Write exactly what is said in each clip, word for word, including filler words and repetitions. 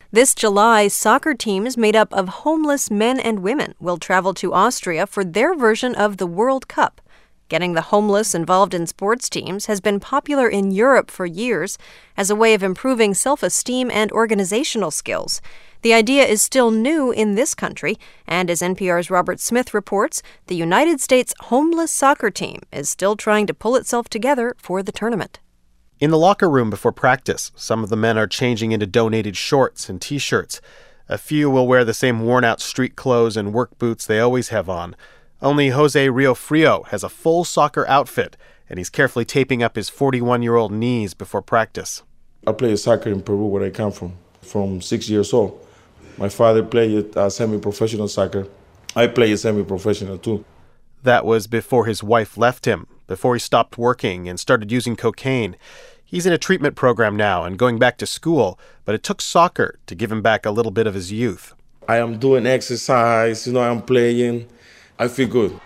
This July, soccer teams made up of homeless men and women will travel to Austria for their version of the World Cup. Getting the homeless involved in sports teams has been popular in Europe for years as a way of improving self-esteem and organizational skills. The idea is still new in this country, and as N P R's Robert Smith reports, the United States homeless soccer team is still trying to pull itself together for the tournament. In the locker room before practice, some of the men are changing into donated shorts and T-shirts. A few will wear the same worn-out street clothes and work boots they always have on. Only Jose Riofrio has a full soccer outfit, and he's carefully taping up his forty-one-year-old knees before practice. I played soccer in Peru, where I come from, from six years old. My father played uh, semi-professional soccer. I played semi-professional too. That was before his wife left him, before he stopped working and started using cocaine. He's in a treatment program now and going back to school, but it took soccer to give him back a little bit of his youth. I am doing exercise, you know, I'm playing. I feel good.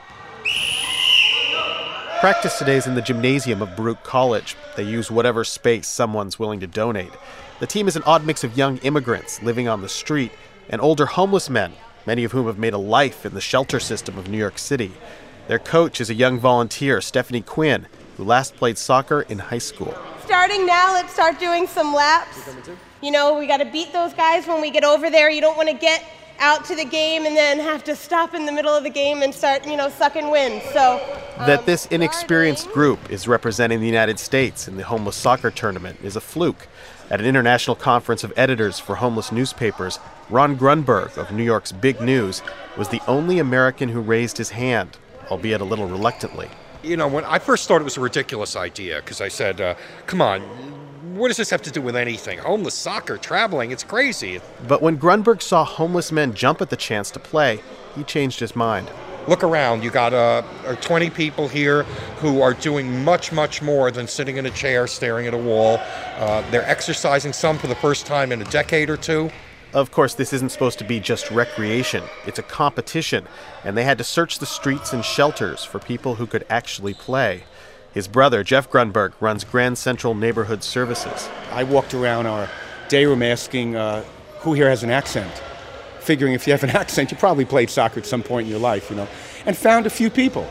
Practice today is in the gymnasium of Baruch College. They use whatever space someone's willing to donate. The team is an odd mix of young immigrants living on the street and older homeless men, many of whom have made a life in the shelter system of New York City. Their coach is a young volunteer, Stephanie Quinn, who last played soccer in high school. Starting now, let's start doing some laps. You know, we got to beat those guys when we get over there. You don't want to get out to the game and then have to stop in the middle of the game and start, you know, sucking wind. So um, that this inexperienced group is representing the United States in the homeless soccer tournament is a fluke. At an international conference of editors for homeless newspapers, Ron Grunberg of New York's Big News was the only American who raised his hand, albeit a little reluctantly. You know, when I first thought it was a ridiculous idea, because I said, uh, come on, what does this have to do with anything? Homeless soccer, traveling, it's crazy. But when Grunberg saw homeless men jump at the chance to play, he changed his mind. Look around. You got uh, twenty people here who are doing much, much more than sitting in a chair staring at a wall. Uh, they're exercising, some for the first time in a decade or two. Of course, this isn't supposed to be just recreation. It's a competition, and they had to search the streets and shelters for people who could actually play. His brother, Jeff Grunberg, runs Grand Central Neighborhood Services. I walked around our day room asking uh, who here has an accent, figuring if you have an accent, you probably played soccer at some point in your life, you know, and found a few people.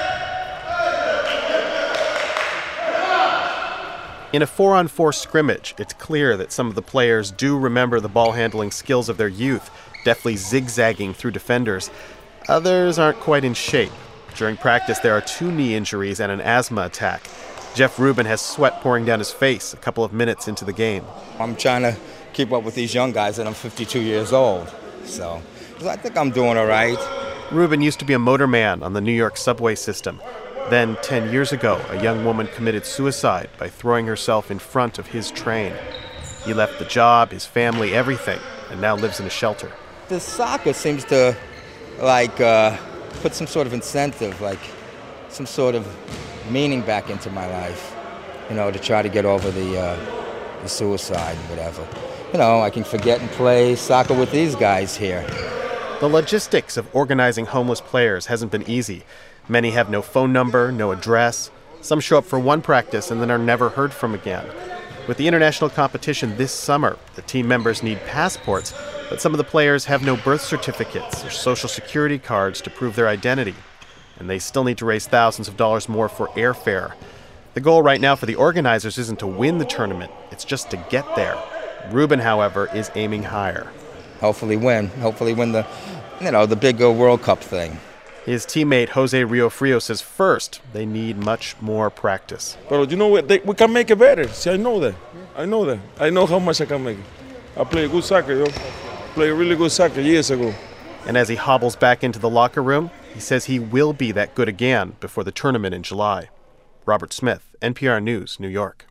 In a four-on-four scrimmage, it's clear that some of the players do remember the ball-handling skills of their youth, deftly zigzagging through defenders. Others aren't quite in shape. During practice, there are two knee injuries and an asthma attack. Jeff Rubin has sweat pouring down his face a couple of minutes into the game. I'm trying to keep up with these young guys, and I'm fifty-two years old. So I think I'm doing all right. Rubin used to be a motorman on the New York subway system. Then, ten years ago, a young woman committed suicide by throwing herself in front of his train. He left the job, his family, everything, and now lives in a shelter. The soccer seems to, like, uh, put some sort of incentive, like some sort of meaning back into my life, you know, to try to get over the, uh, the suicide and whatever. You know, I can forget and play soccer with these guys here. The logistics of organizing homeless players hasn't been easy. Many have no phone number, no address. Some show up for one practice and then are never heard from again. With the international competition this summer, the team members need passports, but some of the players have no birth certificates or social security cards to prove their identity. And they still need to raise thousands of dollars more for airfare. The goal right now for the organizers isn't to win the tournament, it's just to get there. Rubin, however, is aiming higher. Hopefully win. Hopefully win the, you know, the big uh, World Cup thing. His teammate Jose Riofrio says first, they need much more practice. But you know what? They, we can make it better. See, I know that. I know that. I know how much I can make it. I play good soccer, yo. Played really good soccer years ago. And as he hobbles back into the locker room, he says he will be that good again before the tournament in July. Robert Smith, N P R News, New York.